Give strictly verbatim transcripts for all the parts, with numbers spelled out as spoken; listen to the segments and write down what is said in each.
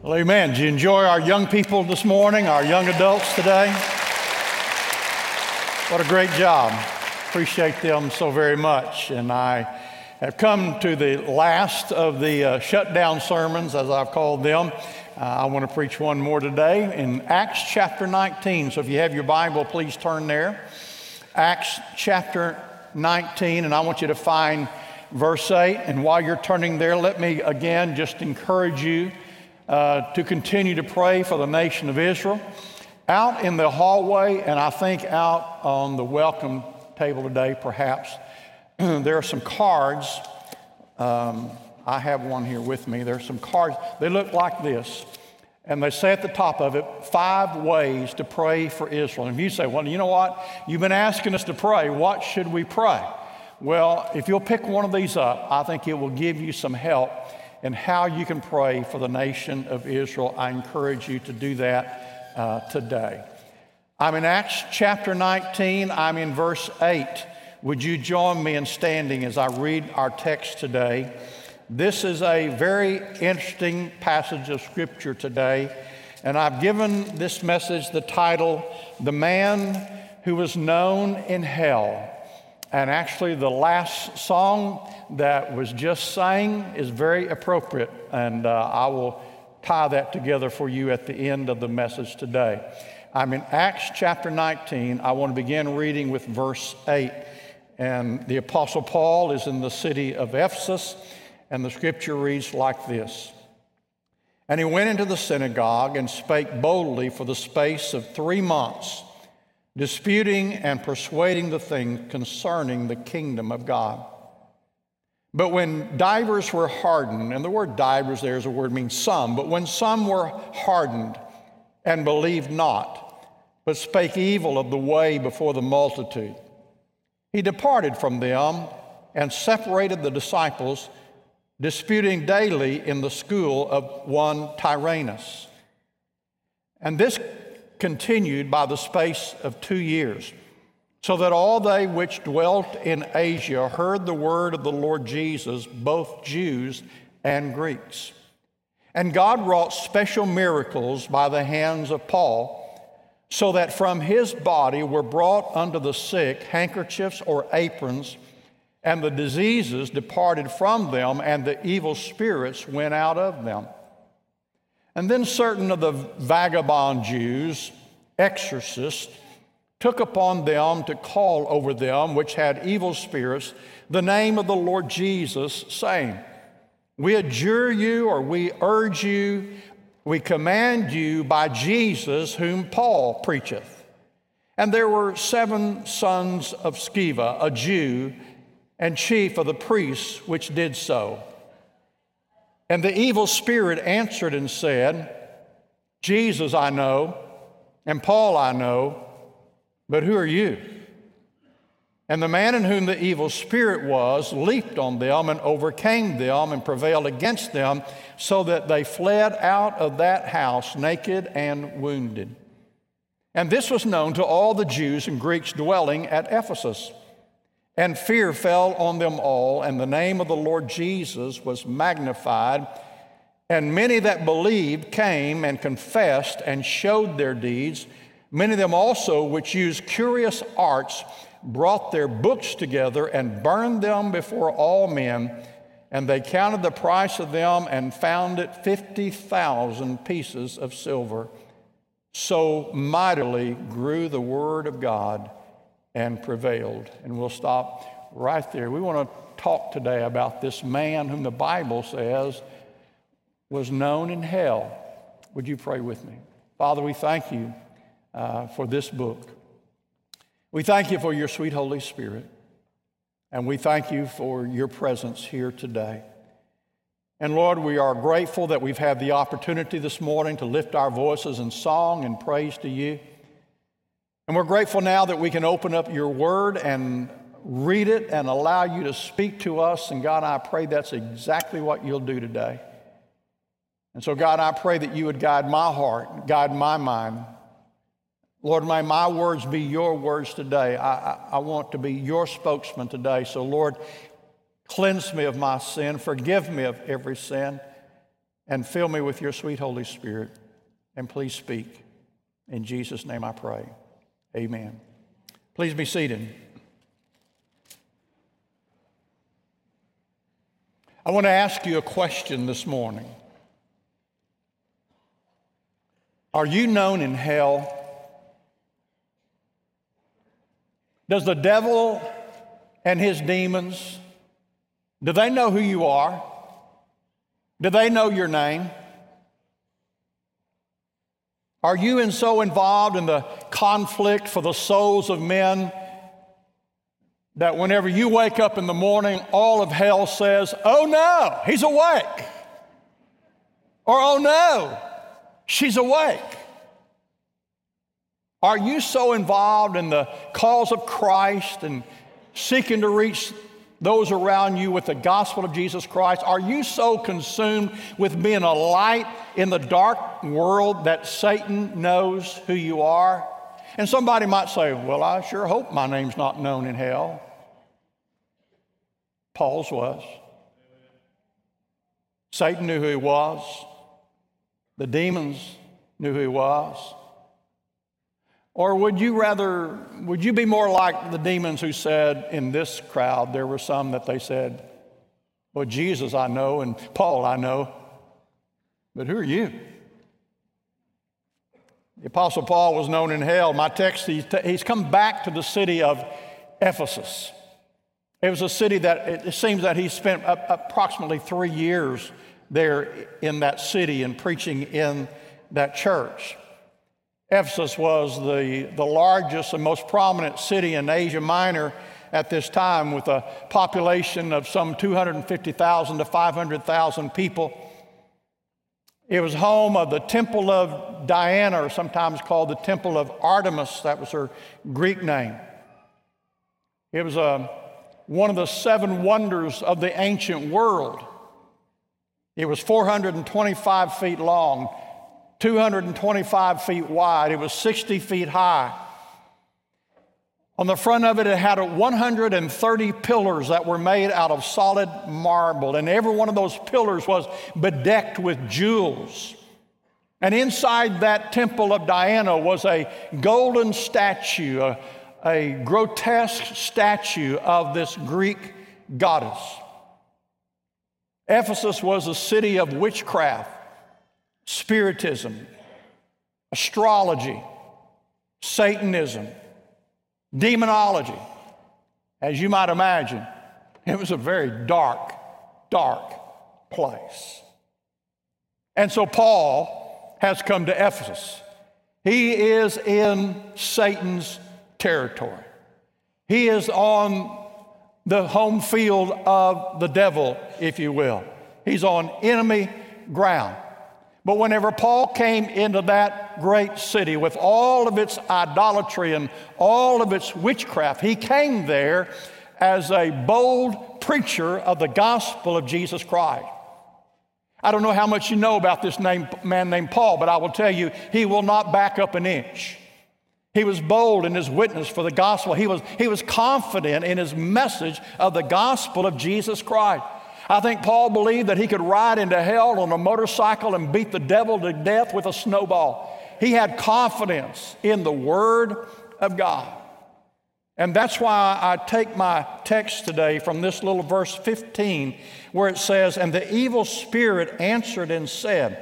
Well, amen. Did you enjoy our young people this morning, our young adults today? What a great job. Appreciate them so very much. And I have come to the last of the uh, shutdown sermons, as I've called them. Uh, I want to preach one more today in Acts chapter nineteen. So if you have your Bible, please turn there. Acts chapter nineteen, and I want you to find verse eight. And while you're turning there, let me again just encourage you uh, to continue to pray for the nation of Israel. Out in the hallway, and I think out on the welcome table today, perhaps, there are some cards. Um, I have one here with me. There are some cards. They look like this. And they say at the top of it, five ways to pray for Israel. And if you say, well, you know what? You've been asking us to pray. What should we pray? Well, if you'll pick one of these up, I think it will give you some help in how you can pray for the nation of Israel. I encourage you to do that uh, today. I'm in Acts chapter nineteen. I'm in verse eight. Would you join me in standing as I read our text today? This is a very interesting passage of Scripture today, and I've given this message the title, The Man Who Was Known in Hell. And actually, the last song that was just sang is very appropriate, and uh, I will tie that together for you at the end of the message today. I'm in Acts chapter nineteen. I want to begin reading with verse eight. And the Apostle Paul is in the city of Ephesus, and the Scripture reads like this. And he went into the synagogue and spake boldly for the space of three months, disputing and persuading the things concerning the kingdom of God. But when divers were hardened, and the word divers there is a word means some, but when some were hardened and believed not, but spake evil of the way before the multitude, he departed from them and separated the disciples, disputing daily in the school of one Tyrannus. And this continued by the space of two years, so that all they which dwelt in Asia heard the word of the Lord Jesus, both Jews and Greeks. And God wrought special miracles by the hands of Paul, so that from his body were brought unto the sick handkerchiefs or aprons, and the diseases departed from them, and the evil spirits went out of them. And then certain of the vagabond Jews, exorcists, took upon them to call over them which had evil spirits the name of the Lord Jesus, saying, We adjure you, or we urge you, we command you by Jesus whom Paul preacheth. And there were seven sons of Sceva, a Jew, and chief of the priests, which did so. And the evil spirit answered and said, Jesus I know, and Paul I know, but who are you? And the man in whom the evil spirit was leaped on them and overcame them and prevailed against them, so that they fled out of that house naked and wounded. And this was known to all the Jews and Greeks dwelling at Ephesus. And fear fell on them all, and the name of the Lord Jesus was magnified. And many that believed came and confessed and showed their deeds. Many of them also which used curious arts brought their books together and burned them before all men. And they counted the price of them and found it fifty thousand pieces of silver. So mightily grew the word of God and prevailed. And we'll stop right there. We want to talk today about this man whom the Bible says was known in hell. Would you pray with me? Father, we thank you uh, for this book. We thank you for your sweet Holy Spirit. And we thank you for your presence here today. And Lord, we are grateful that we've had the opportunity this morning to lift our voices in song and praise to you. And we're grateful now that we can open up your word and read it and allow you to speak to us. And God, I pray that's exactly what you'll do today. And so God, I pray that you would guide my heart, guide my mind. Lord, may my words be your words today. I, I, I want to be your spokesman today. So Lord, cleanse me of my sin. Forgive me of every sin. and fill me with your sweet Holy Spirit. And please speak. In Jesus' name I pray. Amen. Please be seated. I want to ask you a question this morning. Are you known in hell? Does the devil and his demons, do they know who you are? Do they know your name? Are you in so involved in the conflict for the souls of men that whenever you wake up in the morning, all of hell says, "Oh no, he's awake," or "Oh no, she's awake"? Are you so involved in the cause of Christ and seeking to reach those around you with the gospel of Jesus Christ? Are you so consumed with being a light in the dark world that Satan knows who you are? And somebody might say, "Well, I sure hope my name's not known in hell." Paul's was. Satan knew who he was. The demons knew who he was. Or would you rather, would you be more like the demons who said in this crowd, there were some that they said, "Well, Jesus I know and Paul I know, but who are you?" The Apostle Paul was known in hell. My text, he's, he's come back to the city of Ephesus. It was a city that it seems that he spent approximately three years there in that city and preaching in that church. Ephesus was the, the largest and most prominent city in Asia Minor at this time, with a population of some two hundred fifty thousand to five hundred thousand people. It was home of the Temple of Diana, or sometimes called the Temple of Artemis. That was her Greek name. It was a, one of the seven wonders of the ancient world. It was four hundred twenty-five feet long, two hundred twenty-five feet wide. It was sixty feet high. On the front of it, it had one hundred thirty pillars that were made out of solid marble, and every one of those pillars was bedecked with jewels. And inside that temple of Diana was a golden statue, a, a grotesque statue of this Greek goddess. Ephesus was a city of witchcraft, spiritism, astrology, Satanism, demonology. As you might imagine, it was a very dark, dark place. And so Paul has come to Ephesus. He is in Satan's territory. He is on the home field of the devil, if you will. He's on enemy ground. But whenever Paul came into that great city with all of its idolatry and all of its witchcraft, he came there as a bold preacher of the gospel of Jesus Christ. I don't know how much you know about this name, man named Paul, but I will tell you, he will not back up an inch. He was bold in his witness for the gospel. He was, he was confident in his message of the gospel of Jesus Christ. I think Paul believed that he could ride into hell on a motorcycle and beat the devil to death with a snowball. He had confidence in the Word of God. And that's why I take my text today from this little verse fifteen, where it says, "And the evil spirit answered and said,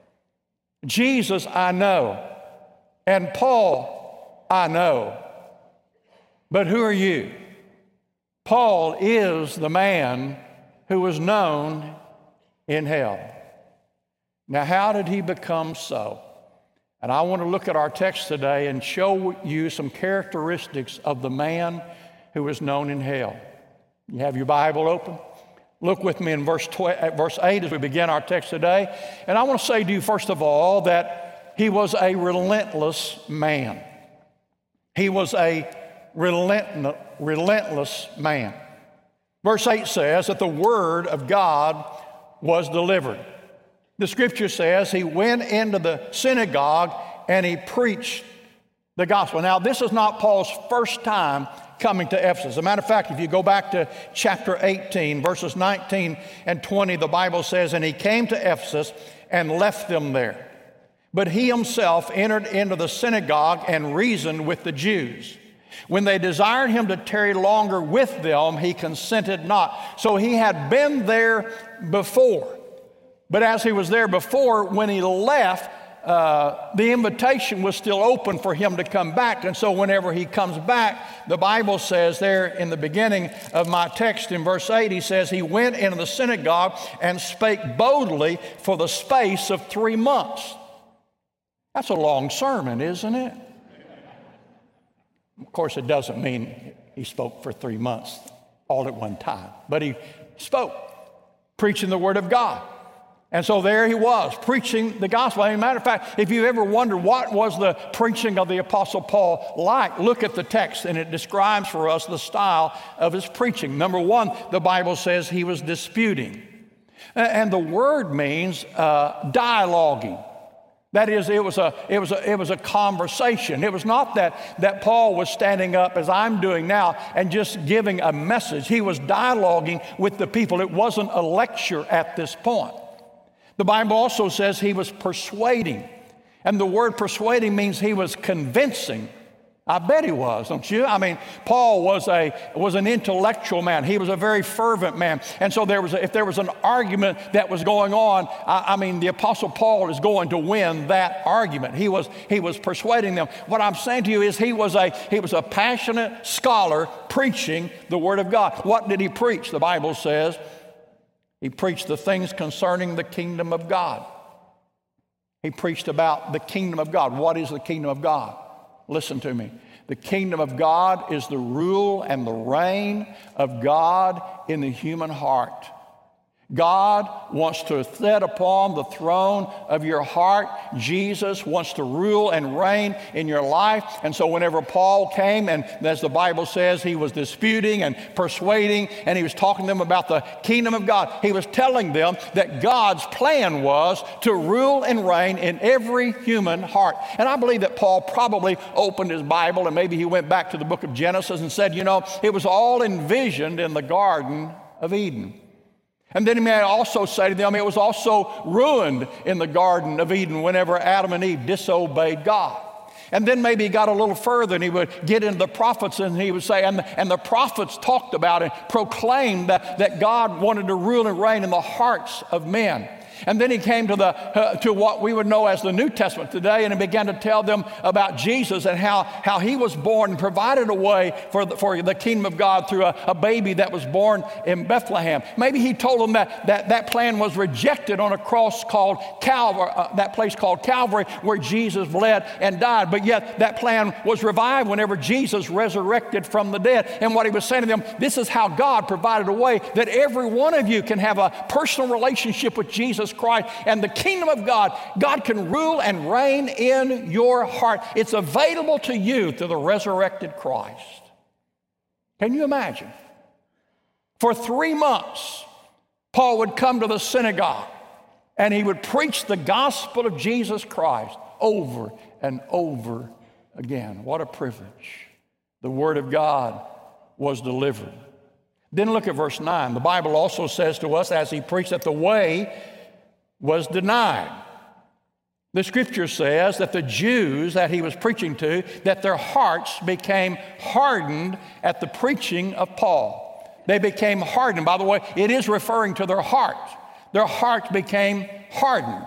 'Jesus I know, and Paul I know, but who are you?'" Paul is the man who was known in hell. Now, how did he become so? And I want to look at our text today and show you some characteristics of the man who was known in hell. You have your Bible open? Look with me in verse verse eight as we begin our text today. And I want to say to you, first of all, that he was a relentless man. He was a relent- relentless man. Verse eight says that the word of God was delivered. The scripture says he went into the synagogue and he preached the gospel. Now, this is not Paul's first time coming to Ephesus. As a matter of fact, if you go back to chapter eighteen, verses nineteen and twenty, the Bible says, "And he came to Ephesus and left them there. But he himself entered into the synagogue and reasoned with the Jews. When they desired him to tarry longer with them, he consented not." So he had been there before. But as he was there before, when he left, uh, the invitation was still open for him to come back. And so whenever he comes back, the Bible says there in the beginning of my text in verse eight, he says, "He went into the synagogue and spake boldly for the space of three months." That's a long sermon, isn't it? Of course, it doesn't mean he spoke for three months all at one time, but he spoke, preaching the Word of God. And so there he was, preaching the gospel. As a matter of fact, if you ever wondered what was the preaching of the Apostle Paul like, look at the text, and it describes for us the style of his preaching. Number one, the Bible says he was disputing. And the word means uh, dialoguing. That is, it was a it was a it was a conversation. It was not that that Paul was standing up as I'm doing now and just giving a message. He was dialoguing with the people. It wasn't a lecture at this point. The Bible also says he was persuading. And the word persuading means he was convincing. I bet he was, don't you? I mean, Paul was a was an intellectual man. He was a very fervent man. And so there was a, if there was an argument that was going on, I, I mean, the Apostle Paul is going to win that argument. He was he was persuading them. What I'm saying to you is he was a he was a passionate scholar preaching the Word of God. What did he preach? The Bible says he preached the things concerning the kingdom of God. He preached about the kingdom of God. What is the kingdom of God? Listen to me. The kingdom of God is the rule and the reign of God in the human heart. God wants to sit upon the throne of your heart. Jesus wants to rule and reign in your life. And so whenever Paul came, and as the Bible says, he was disputing and persuading, and he was talking to them about the kingdom of God, he was telling them that God's plan was to rule and reign in every human heart. And I believe that Paul probably opened his Bible, and maybe he went back to the book of Genesis and said, you know, it was all envisioned in the Garden of Eden. And then he may also say to them, it was also ruined in the Garden of Eden whenever Adam and Eve disobeyed God. And then maybe he got a little further and he would get into the prophets and he would say, and the, and the prophets talked about and proclaimed that, that God wanted to rule and reign in the hearts of men. And then he came to the uh, to what we would know as the New Testament today, and he began to tell them about Jesus and how, how he was born and provided a way for the, for the kingdom of God through a, a baby that was born in Bethlehem. Maybe he told them that that, that plan was rejected on a cross called Calvary, uh, that place called Calvary, where Jesus bled and died. But yet that plan was revived whenever Jesus resurrected from the dead. And what he was saying to them, this is how God provided a way that every one of you can have a personal relationship with Jesus Christ and the kingdom of God. God can rule and reign in your heart. It's available to you through the resurrected Christ. Can you imagine? For three months, Paul would come to the synagogue and he would preach the gospel of Jesus Christ over and over again. What a privilege. The word of God was delivered. Then look at verse nine. The Bible also says to us, as he preached, that the way was denied. The scripture says that the Jews that he was preaching to, that their hearts became hardened at the preaching of Paul. They became hardened. By the way, it is referring to their heart. Their hearts became hardened.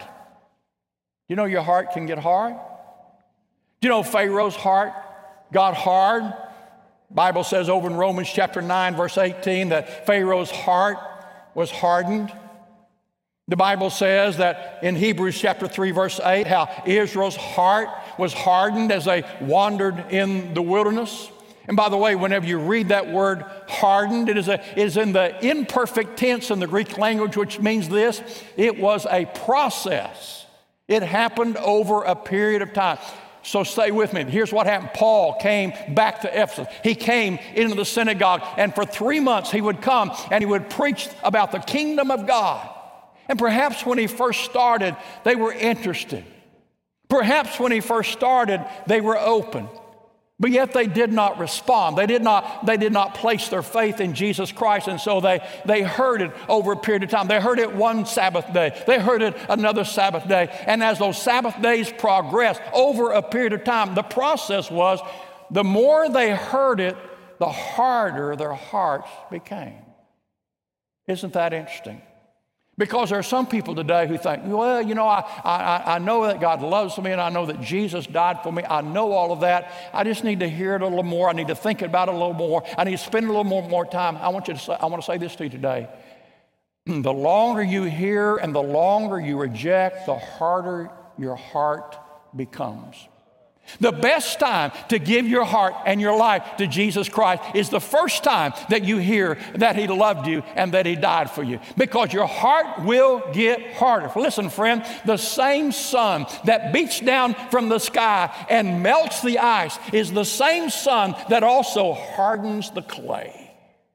You know your heart can get hard? Do you know Pharaoh's heart got hard? The Bible says over in Romans chapter nine, verse eighteen, that Pharaoh's heart was hardened. The Bible says that in Hebrews chapter three, verse eight, how Israel's heart was hardened as they wandered in the wilderness. And by the way, whenever you read that word hardened, it is, a, it is in the imperfect tense in the Greek language, which means this: it was a process. It happened over a period of time. So stay with me. Here's what happened. Paul came back to Ephesus. He came into the synagogue, and for three months he would come and he would preach about the kingdom of God. And perhaps when he first started, they were interested. Perhaps when he first started, they were open. But yet they did not respond. They did not, they did not place their faith in Jesus Christ. And so they, they heard it over a period of time. They heard it one Sabbath day. They heard it another Sabbath day. And as those Sabbath days progressed over a period of time, the process was the more they heard it, the harder their hearts became. Isn't that interesting? Because there are some people today who think, well, you know, I, I, I know that God loves me and I know that Jesus died for me. I know all of that. I just need to hear it a little more. I need to think about it a little more. I need to spend a little more, more time. I want you to say, I want to say this to you today. The longer you hear and the longer you reject, the harder your heart becomes. The best time to give your heart and your life to Jesus Christ is the first time that you hear that He loved you and that He died for you, because your heart will get harder. Listen, friend, the same sun that beats down from the sky and melts the ice is the same sun that also hardens the clay.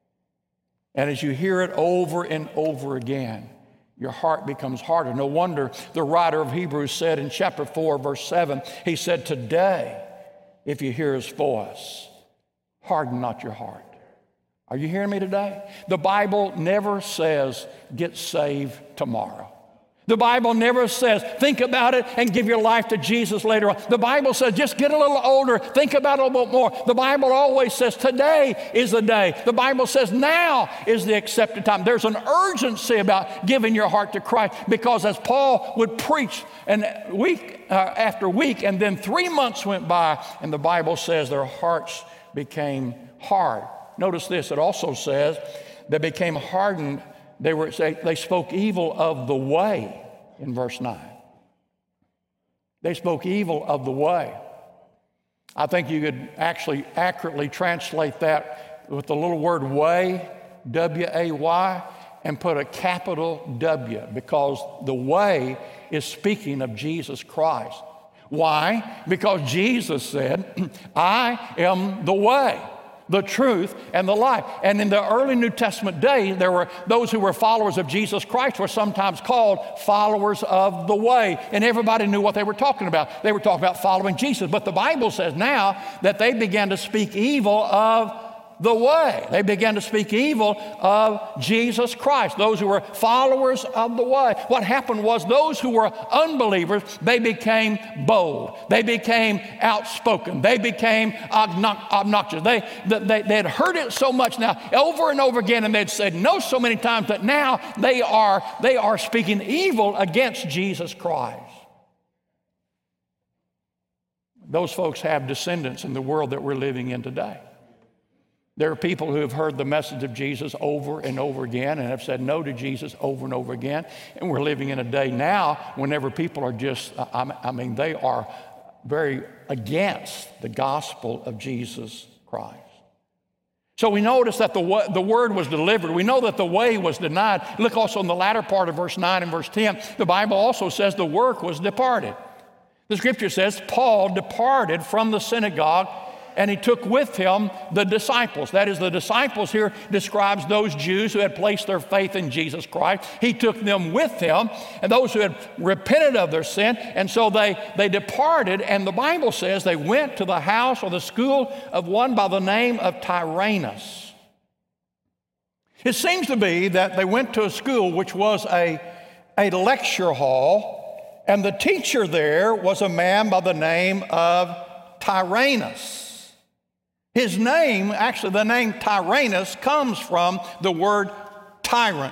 And as you hear it over and over again, your heart becomes harder. No wonder the writer of Hebrews said in chapter four, verse seven, he said, today, if you hear His voice, harden not your heart. Are you hearing me today? The Bible never says, get saved tomorrow. The Bible never says, think about it and give your life to Jesus later on. The Bible says, just get a little older, think about it a little bit more. The Bible always says, today is the day. The Bible says, now is the accepted time. There's an urgency about giving your heart to Christ, because as Paul would preach and week uh, after week, and then three months went by, and the Bible says their hearts became hard. Notice this, it also says they became hardened. They were they, they spoke evil of the way in verse nine. They spoke evil of the way. I think you could actually accurately translate that with the little word way, W A Y, and put a capital W, because the way is speaking of Jesus Christ. Why? Because Jesus said, I am the way, the truth, and the life. And in the early New Testament days, there were those who were followers of Jesus Christ were sometimes called followers of the way. And everybody knew what they were talking about. They were talking about following Jesus. But the Bible says now that they began to speak evil of the way. They began to speak evil of Jesus Christ, those who were followers of the way. What happened was those who were unbelievers, they became bold. They became outspoken. They became obnoxious. They, they, they had heard it so much now over and over again, and they'd said no so many times that now they are, they are speaking evil against Jesus Christ. Those folks have descendants in the world that we're living in today. There are people who have heard the message of Jesus over and over again and have said no to Jesus over and over again. And we're living in a day now whenever people are just, I mean, they are very against the gospel of Jesus Christ. So we notice that the, the word was delivered. We know that the way was denied. Look also in the latter part of verse nine and verse ten. The Bible also says the work was departed. The scripture says Paul departed from the synagogue, and he took with him the disciples. That is, the disciples here describes those Jews who had placed their faith in Jesus Christ. He took them with him, and those who had repented of their sin. And so they, they departed, and the Bible says they went to the house or the school of one by the name of Tyrannus. It seems to be that they went to a school which was a, a lecture hall, and the teacher there was a man by the name of Tyrannus. His name, actually the name Tyrannus, comes from the word tyrant.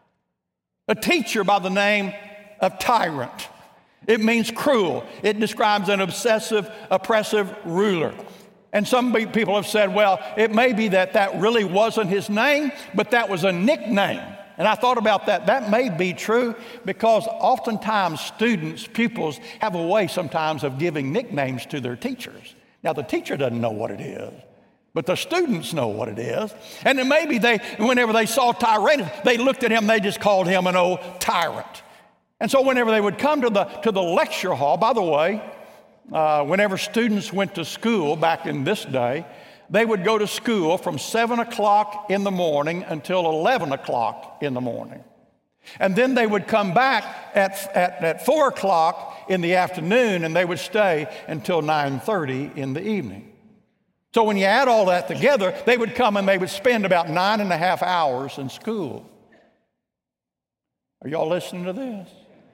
A teacher by the name of tyrant. It means cruel. It describes an obsessive, oppressive ruler. And some people have said, well, it may be that that really wasn't his name, but that was a nickname. And I thought about that. That may be true, because oftentimes students, pupils, have a way sometimes of giving nicknames to their teachers. Now, the teacher doesn't know what it is, but the students know what it is. And then maybe they, whenever they saw Tyrannus, they looked at him, they just called him an old tyrant. And so whenever they would come to the, to the lecture hall, by the way, uh, whenever students went to school back in this day, they would go to school from seven o'clock in the morning until eleven o'clock in the morning. And then they would come back at, at, at four o'clock in the afternoon, and they would stay until nine thirty in the evening. So when you add all that together, they would come and they would spend about nine and a half hours in school. Are y'all listening to this?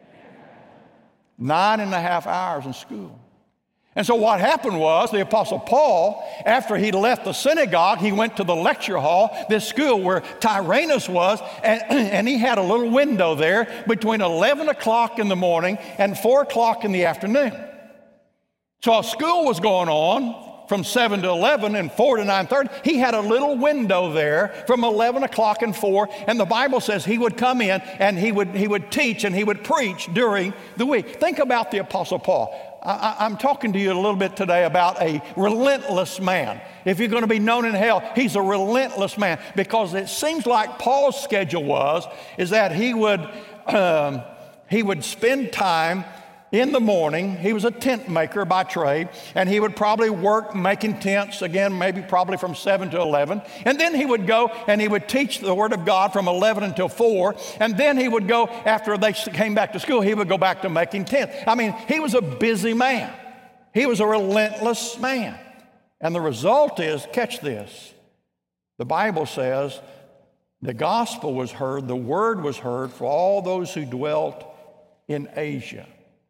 Nine and a half hours in school. And so what happened was the Apostle Paul, after he left the synagogue, he went to the lecture hall, this school where Tyrannus was, and, and he had a little window there between eleven o'clock in the morning and four o'clock in the afternoon. So a school was going on from seven to eleven and four to nine thirty. He had a little window there from eleven o'clock and four, and the Bible says he would come in and he would, he would teach and he would preach during the week. Think about the Apostle Paul. I, I'm talking to you a little bit today about a relentless man. If you're going to be known in hell, he's a relentless man, because it seems like Paul's schedule was, is that he would, um, he would spend time in the morning. He was a tent maker by trade, and he would probably work making tents, again, maybe probably from seven to eleven. And then he would go and he would teach the Word of God from eleven until four. And then he would go, after they came back to school, he would go back to making tents. I mean, he was a busy man. He was a relentless man. And the result is, catch this, the Bible says the gospel was heard, the word was heard for all those who dwelt in Asia.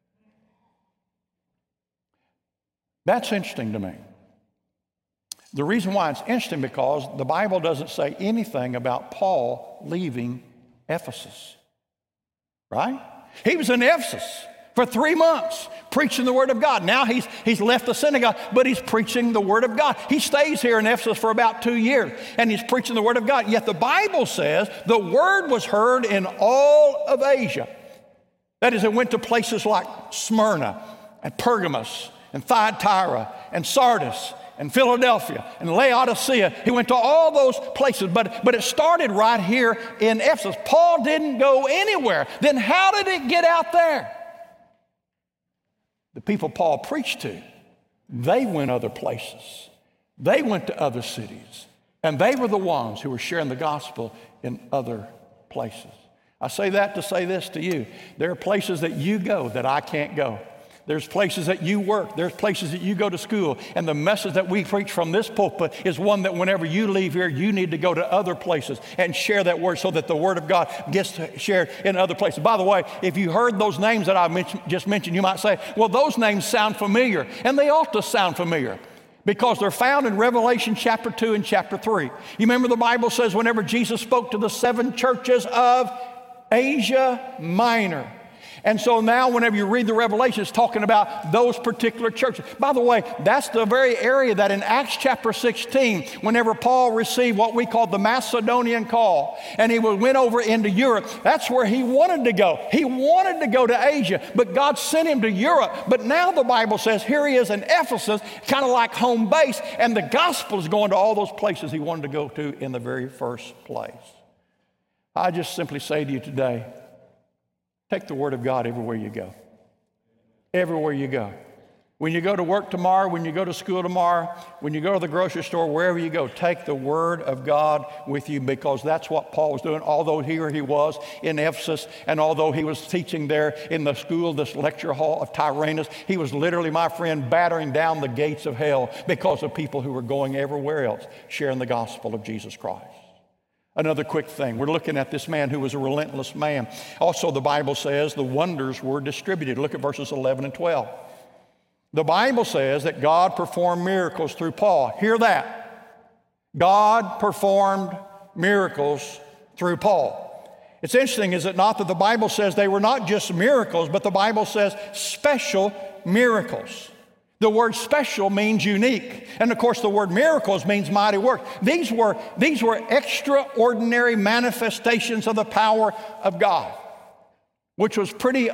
That's interesting to me. The reason why it's interesting, because the Bible doesn't say anything about Paul leaving Ephesus, right? He was in Ephesus for three months preaching the Word of God. Now he's, he's left the synagogue, but he's preaching the Word of God. He stays here in Ephesus for about two years, and he's preaching the Word of God. Yet the Bible says the Word was heard in all of Asia. That is, it went to places like Smyrna and Pergamos and Thyatira and Sardis and Philadelphia and Laodicea. He went to all those places, but, but it started right here in Ephesus. Paul didn't go anywhere. Then how did it get out there? The people Paul preached to, they went other places. They went to other cities, and they were the ones who were sharing the gospel in other places. I say that to say this to you. There are places that you go that I can't go. There's places that you work. There's places that you go to school. And the message that we preach from this pulpit is one that whenever you leave here, you need to go to other places and share that word so that the Word of God gets shared in other places. By the way, if you heard those names that I mentioned, just mentioned, you might say, well, those names sound familiar. And they ought to sound familiar, because they're found in Revelation chapter two and chapter three. You remember the Bible says whenever Jesus spoke to the seven churches of Asia Minor. And so now whenever you read the Revelation, it's talking about those particular churches. By the way, that's the very area that in Acts chapter sixteen, whenever Paul received what we call the Macedonian call, and he went over into Europe, that's where he wanted to go. He wanted to go to Asia, but God sent him to Europe. But now the Bible says here he is in Ephesus, kind of like home base, and the gospel is going to all those places he wanted to go to in the very first place. I just simply say to you today, take the Word of God everywhere you go. Everywhere you go. When you go to work tomorrow, when you go to school tomorrow, when you go to the grocery store, wherever you go, take the Word of God with you, because that's what Paul was doing. Although here he was in Ephesus, and although he was teaching there in the school, this lecture hall of Tyrannus, he was literally, my friend, battering down the gates of hell because of people who were going everywhere else sharing the gospel of Jesus Christ. Another quick thing. We're looking at this man who was a relentless man. Also, the Bible says the wonders were distributed. Look at verses eleven and twelve. The Bible says that God performed miracles through Paul. Hear that. God performed miracles through Paul. It's interesting, is it not, that the Bible says they were not just miracles, but the Bible says special miracles. The word special means unique. And of course, the word miracles means mighty work. These were, these were extraordinary manifestations of the power of God, which was pretty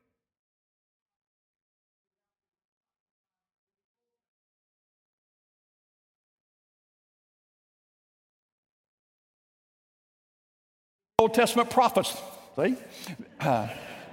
Old Testament prophets. See? Uh,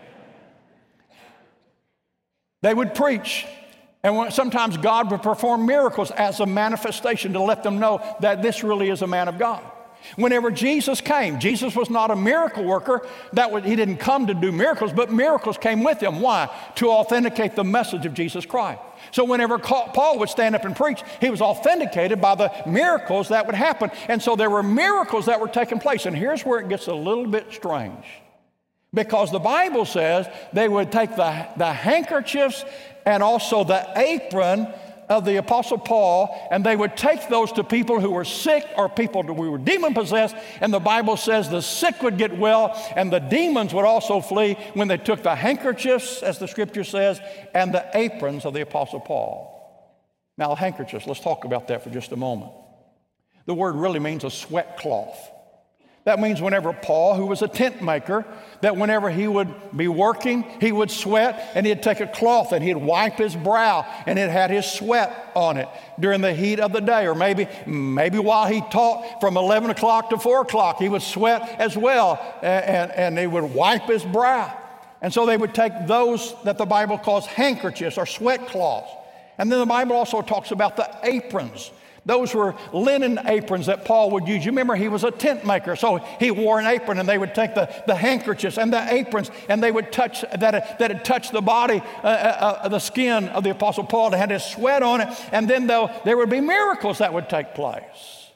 they would preach. And sometimes God would perform miracles as a manifestation to let them know that this really is a man of God. Whenever Jesus came, Jesus was not a miracle worker. That was, he didn't come to do miracles, but miracles came with him. Why? To authenticate the message of Jesus Christ. So whenever Paul would stand up and preach, he was authenticated by the miracles that would happen. And so there were miracles that were taking place. And here's where it gets a little bit strange. Because the Bible says they would take the, the handkerchiefs and also the apron of the Apostle Paul, and they would take those to people who were sick or people who were demon-possessed, and the Bible says the sick would get well, and the demons would also flee when they took the handkerchiefs, as the Scripture says, and the aprons of the Apostle Paul. Now, handkerchiefs, let's talk about that for just a moment. The word really means a sweat cloth. That means whenever Paul, who was a tent maker, that whenever he would be working, he would sweat, and he'd take a cloth and he'd wipe his brow, and it had his sweat on it during the heat of the day. Or maybe, maybe while he taught from eleven o'clock to four o'clock, he would sweat as well, and, and, and he would wipe his brow. And so they would take those that the Bible calls handkerchiefs or sweat cloths. And then the Bible also talks about the aprons. Those were linen aprons that Paul would use. You remember he was a tent maker, so he wore an apron, and they would take the, the handkerchiefs and the aprons, and they would touch, that, that had touched the body, uh, uh, the skin of the Apostle Paul that had his sweat on it, and then there would be miracles that would take place.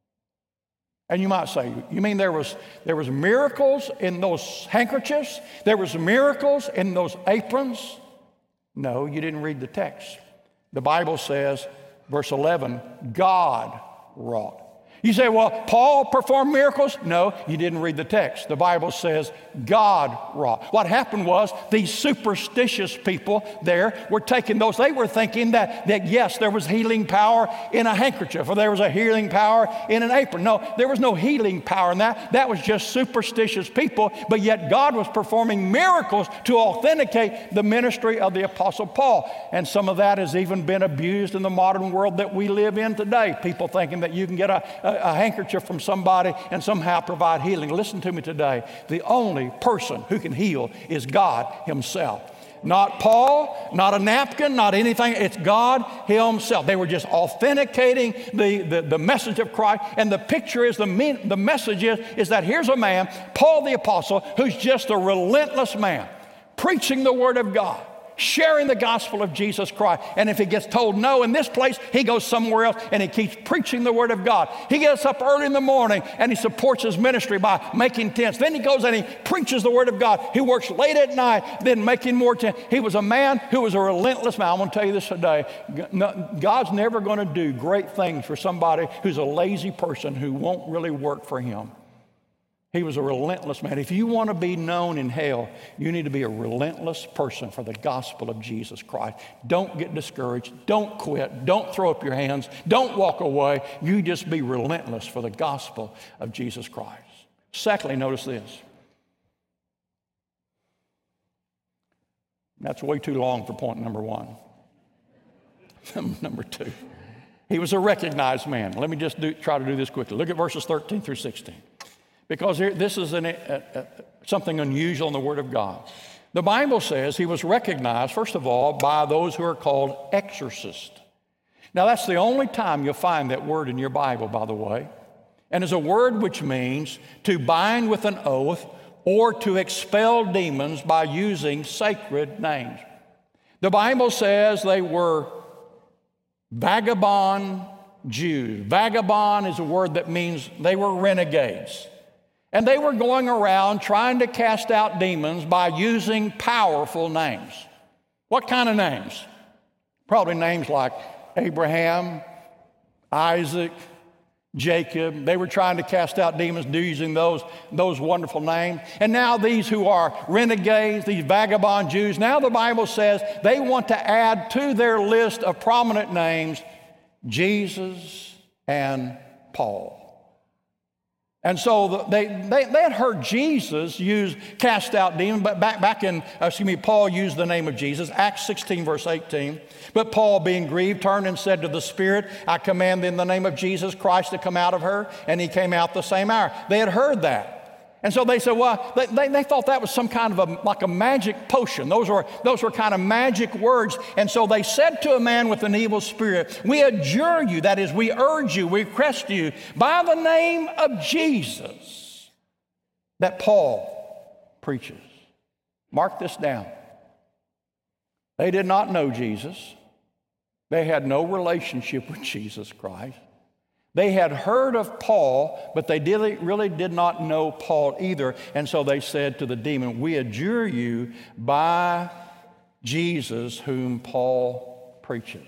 And you might say, you mean there was, there was miracles in those handkerchiefs? There was miracles in those aprons? No, you didn't read the text. The Bible says, verse eleven, God wrought. You say, well, Paul performed miracles? No, you didn't read the text. The Bible says God wrought. What happened was these superstitious people there were taking those. They were thinking that, that yes, there was healing power in a handkerchief, or there was a healing power in an apron. No, there was no healing power in that. That was just superstitious people, but yet God was performing miracles to authenticate the ministry of the Apostle Paul. And some of that has even been abused in the modern world that we live in today. People thinking that you can get a, a a handkerchief from somebody and somehow provide healing. Listen to me today. The only person who can heal is God Himself. Not Paul, not a napkin, not anything. It's God Himself. They were just authenticating the, the, the message of Christ. And the picture is, the, mean, the message is, is that here's a man, Paul the Apostle, who's just a relentless man, preaching the Word of God, sharing the gospel of Jesus Christ. And if he gets told no in this place, he goes somewhere else and he keeps preaching the Word of God. He gets up early in the morning and he supports his ministry by making tents. Then he goes and he preaches the Word of God. He works late at night, then making more tents. He was a man who was a relentless man. I want to tell you this today. God's never going to do great things for somebody who's a lazy person who won't really work for Him. He was a relentless man. If you want to be known in hell, you need to be a relentless person for the gospel of Jesus Christ. Don't get discouraged. Don't quit. Don't throw up your hands. Don't walk away. You just be relentless for the gospel of Jesus Christ. Secondly, notice this. That's way too long for point number one. Number two. He was a recognized man. Let me just do, try to do this quickly. Look at verses thirteen through sixteen. Because here, this is an, a, a, something unusual in the Word of God. The Bible says he was recognized, first of all, by those who are called exorcists. Now, that's the only time you'll find that word in your Bible, by the way. And it's a word which means to bind with an oath or to expel demons by using sacred names. The Bible says they were vagabond Jews. Vagabond is a word that means they were renegades. And they were going around trying to cast out demons by using powerful names. What kind of names? Probably names like Abraham, Isaac, Jacob. They were trying to cast out demons using those, those wonderful names. And now these who are renegades, these vagabond Jews, now the Bible says they want to add to their list of prominent names Jesus and Paul. And so they, they, they had heard Jesus use cast out demons, but back, back in, uh, excuse me, Paul used the name of Jesus, Acts sixteen, verse eighteen. But Paul, being grieved, turned and said to the Spirit, I command in the name of Jesus Christ to come out of her. And he came out the same hour. They had heard that. And so they said, well, they, they, they thought that was some kind of a, like a magic potion. Those were, those were kind of magic words. And so they said to a man with an evil spirit, we adjure you, that is, we urge you, we request you, by the name of Jesus, that Paul preaches. Mark this down. They did not know Jesus. They had no relationship with Jesus Christ. They had heard of Paul, but they did, really did not know Paul either. And so they said to the demon, we adjure you by Jesus whom Paul preaches.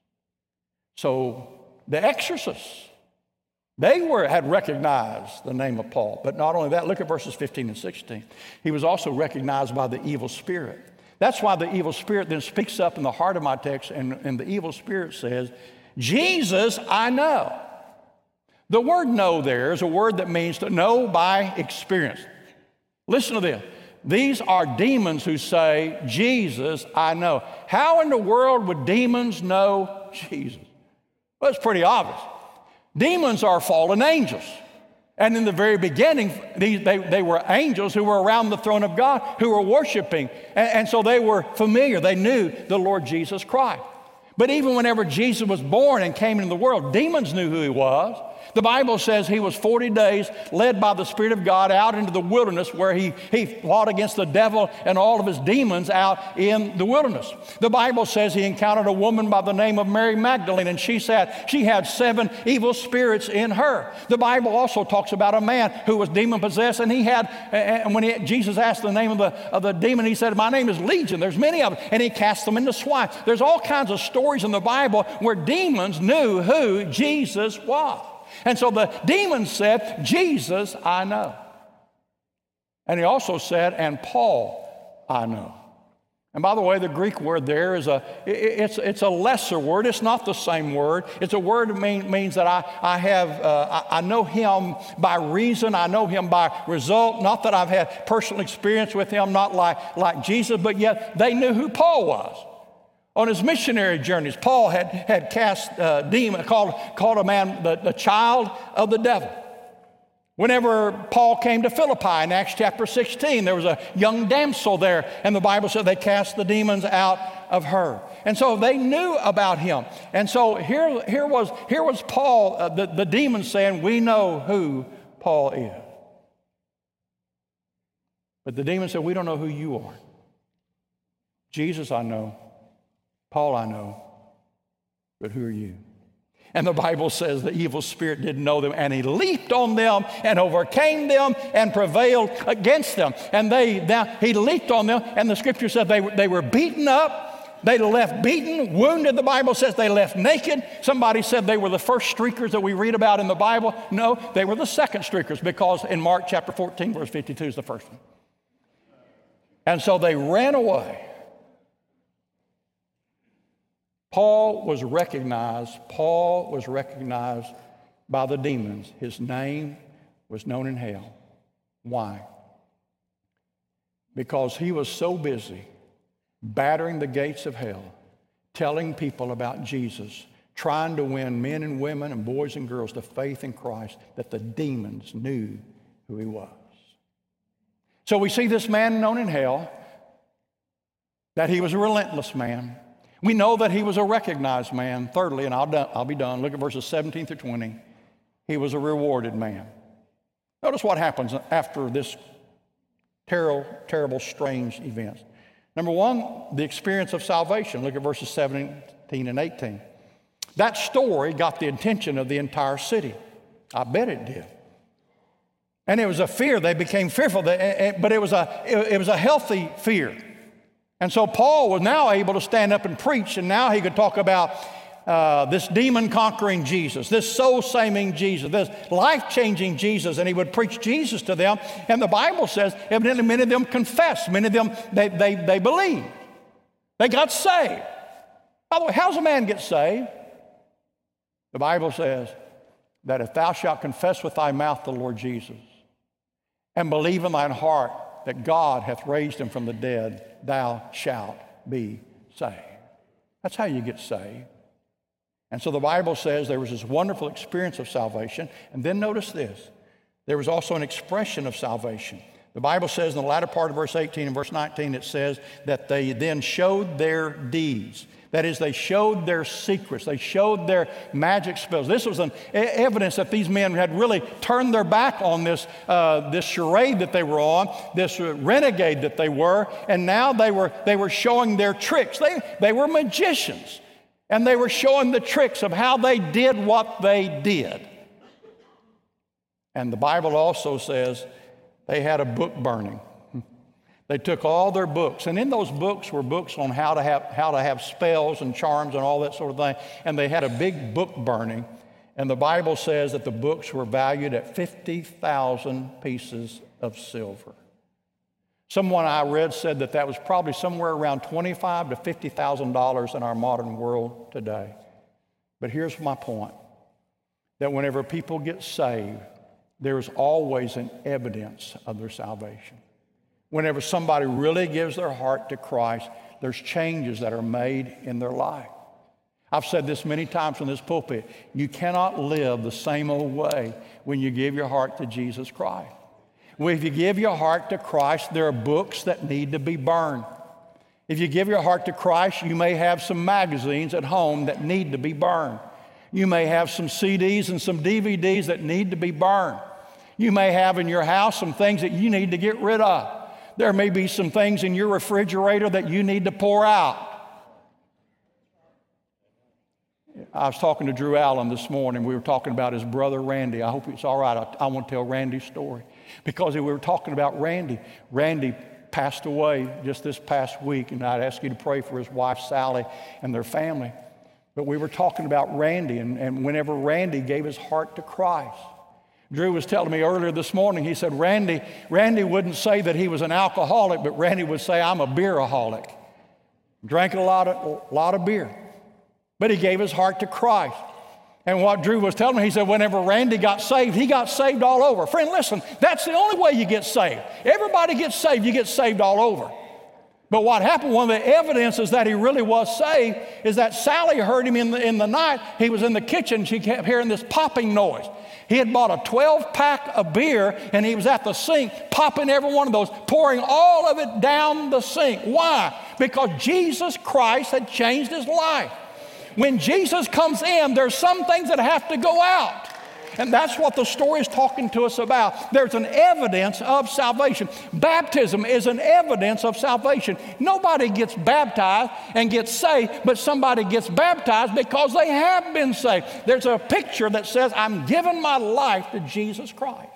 So the exorcists, they were, had recognized the name of Paul. But not only that, look at verses fifteen and sixteen. He was also recognized by the evil spirit. That's why the evil spirit then speaks up in the heart of my text, and, and the evil spirit says, Jesus I know. The word know there is a word that means to know by experience. Listen to this. These are demons who say, Jesus, I know. How in the world would demons know Jesus? Well, it's pretty obvious. Demons are fallen angels. And in the very beginning, they, they, they were angels who were around the throne of God, who were worshiping. And, and so they were familiar. They knew the Lord Jesus Christ. But even whenever Jesus was born and came into the world, demons knew who he was. The Bible says he was forty days led by the Spirit of God out into the wilderness where he, he fought against the devil and all of his demons out in the wilderness. The Bible says he encountered a woman by the name of Mary Magdalene, and she said she had seven evil spirits in her. The Bible also talks about a man who was demon-possessed, and he had, and when he, Jesus asked the name of the, of the demon, he said, my name is Legion. There's many of them. And he cast them into swine. There's all kinds of stories in the Bible where demons knew who Jesus was. And so the demon said, Jesus, I know. And he also said, and Paul, I know. And by the way, the Greek word there is a, it's, it's a lesser word. It's not the same word. It's a word that mean, means that I, I have, uh, I, I know him by reason. I know him by result. Not that I've had personal experience with him, not like, like Jesus, but yet they knew who Paul was. On his missionary journeys, Paul had, had cast a demon, called, called a man the, the child of the devil. Whenever Paul came to Philippi in Acts chapter sixteen, there was a young damsel there, and the Bible said they cast the demons out of her. And so they knew about him. And so here, here, was, here was Paul, uh, the, the demon saying, we know who Paul is. But the demon said, we don't know who you are. Jesus, I know. Paul, I know, but who are you? And the Bible says the evil spirit didn't know them, and he leaped on them and overcame them and prevailed against them. And they, now, he leaped on them, and the scripture said they, they were beaten up. They left beaten, wounded. The Bible says they left naked. Somebody said they were the first streakers that we read about in the Bible. No, they were the second streakers, because in Mark chapter fourteen, verse fifty-two is the first one. And so they ran away. Paul was recognized, Paul was recognized by the demons. His name was known in hell. Why? Because he was so busy battering the gates of hell, telling people about Jesus, trying to win men and women and boys and girls to faith in Christ, that the demons knew who he was. So we see this man known in hell, that he was a relentless man. We know that he was a recognized man. Thirdly, and I'll, do, I'll be done, look at verses seventeen through twenty. He was a rewarded man. Notice what happens after this terrible, terrible, strange event. Number one, the experience of salvation. Look at verses seventeen and eighteen. That story got the attention of the entire city. I bet it did. And it was a fear. They became fearful, but it was a, it was a healthy fear. And so Paul was now able to stand up and preach, and now he could talk about uh, this demon-conquering Jesus, this soul-saving Jesus, this life-changing Jesus, and he would preach Jesus to them. And the Bible says, evidently many of them confessed, many of them, they, they, they believed. They got saved. By the way, how does a man get saved? The Bible says that if thou shalt confess with thy mouth the Lord Jesus, and believe in thine heart that God hath raised him from the dead, thou shalt be saved. That's how you get saved. And so the Bible says there was this wonderful experience of salvation. And then notice this, there was also an expression of salvation. The Bible says in the latter part of verse eighteen and verse nineteen, it says that they then showed their deeds. That is, they showed their secrets. They showed their magic spells. This was an e- evidence that these men had really turned their back on this, uh, this charade that they were on, this renegade that they were, and now they were, they were showing their tricks. They, they were magicians, and they were showing the tricks of how they did what they did. And the Bible also says they had a book burning. They took all their books, and in those books were books on how to have how to have spells and charms and all that sort of thing. And they had a big book burning, and the Bible says that the books were valued at fifty thousand pieces of silver. Someone I read said that that was probably somewhere around twenty-five to fifty thousand dollars in our modern world today. But here's my point: that whenever people get saved, there is always an evidence of their salvation. Whenever somebody really gives their heart to Christ, there's changes that are made in their life. I've said this many times from this pulpit. You cannot live the same old way when you give your heart to Jesus Christ. Well, if you give your heart to Christ, there are books that need to be burned. If you give your heart to Christ, you may have some magazines at home that need to be burned. You may have some C Ds and some D V Ds that need to be burned. You may have in your house some things that you need to get rid of. There may be some things in your refrigerator that you need to pour out. I was talking to Drew Allen this morning. We were talking about his brother Randy. I hope it's all right. I, I want to tell Randy's story. Because we were talking about Randy. Randy passed away just this past week, and I'd ask you to pray for his wife Sally and their family. But we were talking about Randy, and, and whenever Randy gave his heart to Christ, Drew was telling me earlier this morning, he said, Randy, Randy wouldn't say that he was an alcoholic, but Randy would say, I'm a beeraholic. Drank a lot of, a lot of beer. But he gave his heart to Christ. And what Drew was telling me, he said, whenever Randy got saved, he got saved all over. Friend, listen, that's the only way you get saved. Everybody gets saved, you get saved all over. But what happened, one of the evidences that he really was saved is that Sally heard him in the, in the night. He was in the kitchen. She kept hearing this popping noise. He had bought a twelve pack of beer, and he was at the sink popping every one of those, pouring all of it down the sink. Why? Because Jesus Christ had changed his life. When Jesus comes in, there's some things that have to go out. And that's what the story is talking to us about. There's an evidence of salvation. Baptism is an evidence of salvation. Nobody gets baptized and gets saved, but somebody gets baptized because they have been saved. There's a picture that says, I'm giving my life to Jesus Christ.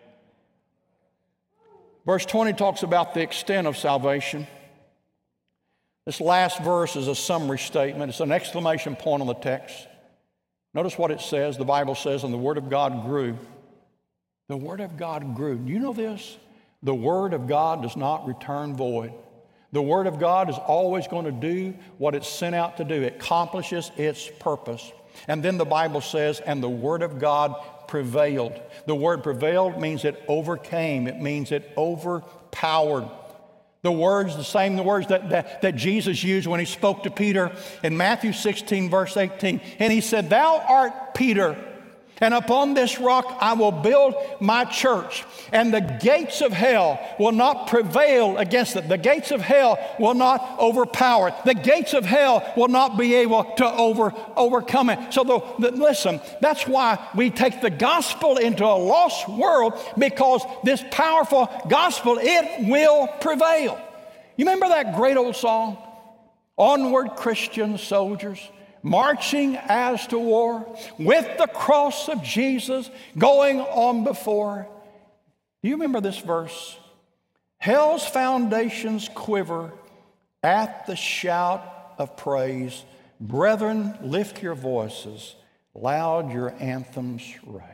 Verse twenty talks about the extent of salvation. This last verse is a summary statement. It's an exclamation point on the text. Notice what it says. The Bible says, and the Word of God grew. The Word of God grew. Do you know this? The Word of God does not return void. The Word of God is always going to do what it's sent out to do. It accomplishes its purpose. And then the Bible says, and the Word of God prevailed. The word prevailed means it overcame. It means it overpowered. The words, the same the words that, that, that Jesus used when he spoke to Peter in Matthew sixteen, verse eighteen. And he said, thou art Peter, and upon this rock I will build my church, and the gates of hell will not prevail against it. The gates of hell will not overpower it. The gates of hell will not be able to over, overcome it. So the, the, listen, that's why we take the gospel into a lost world, because this powerful gospel, it will prevail. You remember that great old song? Onward, Christian soldiers, marching as to war, with the cross of Jesus going on before. Do you remember this verse? Hell's foundations quiver at the shout of praise. Brethren, lift your voices, loud your anthems raise.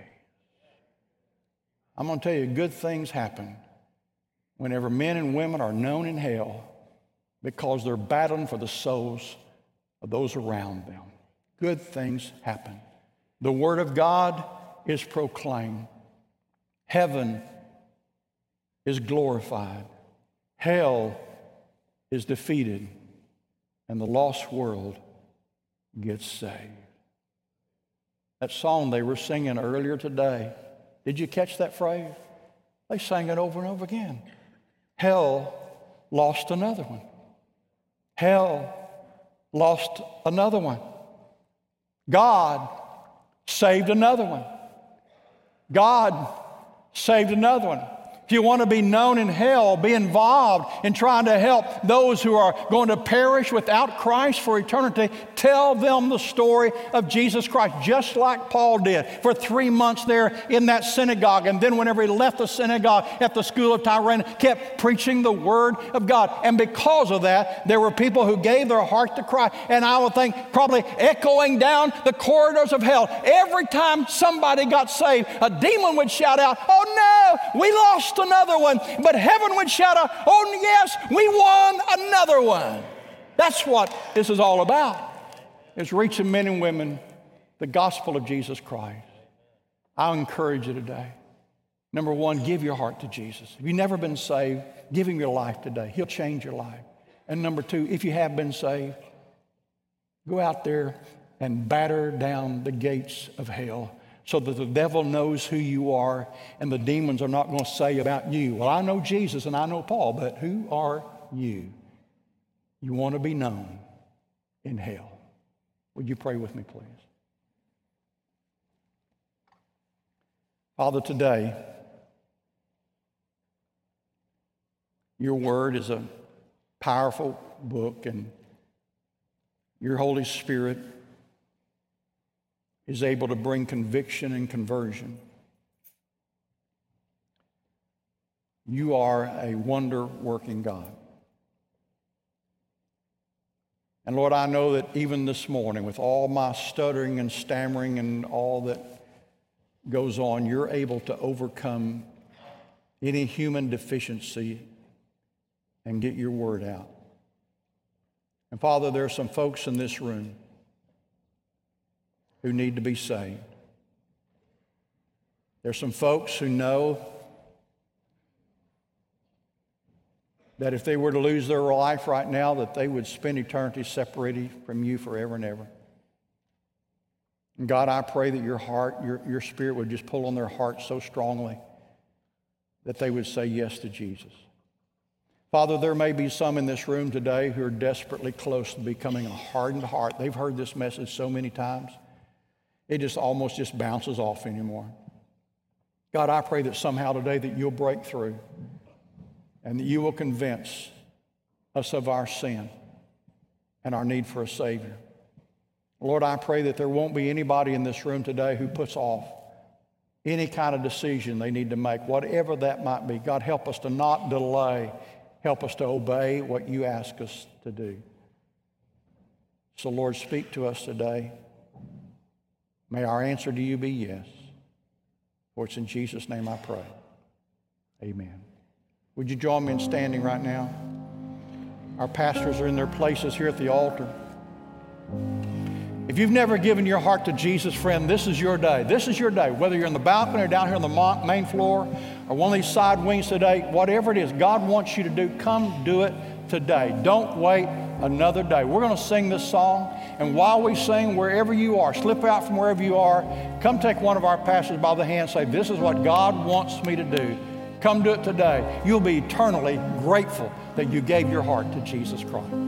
I'm going to tell you, good things happen whenever men and women are known in hell, because they're battling for the souls of those around them. Good things happen. The Word of God is proclaimed. Heaven is glorified. Hell is defeated. And the lost world gets saved. That song they were singing earlier today, Did you catch that phrase? They sang it over and over again. Hell lost another one. Hell lost another one. God saved another one. God saved another one. If you want to be known in hell, be involved in trying to help those who are going to perish without Christ for eternity, tell them the story of Jesus Christ, just like Paul did for three months there in that synagogue. And then whenever he left the synagogue at the school of Tyrannus, kept preaching the word of God. And because of that, there were people who gave their heart to Christ. And I would think probably echoing down the corridors of hell, every time somebody got saved, a demon would shout out, "Oh no, we lost another one." But heaven would shout out, "Oh yes, we won another one." That's what this is all about, is reaching men and women the gospel of Jesus Christ. I'll encourage you today. Number one, give your heart to Jesus. If you've never been saved, give him your life today. He'll change your life. And number two, if you have been saved, go out there and batter down the gates of hell, so that the devil knows who you are and the demons are not going to say about you, "Well, I know Jesus and I know Paul, but who are you?" You want to be known in hell. Would you pray with me, please? Father, today, your word is a powerful book, and your Holy Spirit is able to bring conviction and conversion. You are a wonder-working God. And Lord, I know that even this morning, with all my stuttering and stammering and all that goes on, you're able to overcome any human deficiency and get your word out. And Father, there are some folks in this room who need to be saved. There's some folks who know that if they were to lose their life right now, that they would spend eternity separated from you forever and ever. And God, I pray that your heart, your, your spirit would just pull on their heart so strongly that they would say yes to Jesus. Father, there may be some in this room today who are desperately close to becoming a hardened heart. They've heard this message so many times. It just almost just bounces off anymore. God, I pray that somehow today that you'll break through and that you will convince us of our sin and our need for a Savior. Lord, I pray that there won't be anybody in this room today who puts off any kind of decision they need to make, whatever that might be. God, help us to not delay. Help us to obey what you ask us to do. So, Lord, speak to us today. May our answer to you be yes. For it's in Jesus' name I pray. Amen. Would you join me in standing right now? Our pastors are in their places here at the altar. If you've never given your heart to Jesus, friend, this is your day. This is your day. Whether you're in the balcony or down here on the main floor or one of these side wings today, whatever it is God wants you to do, come do it today. Don't wait another day. We're going to sing this song, and while we sing, wherever you are, slip out from wherever you are, come take one of our pastors by the hand and say, "This is what God wants me to do." Come do it today. You'll be eternally grateful that you gave your heart to Jesus Christ.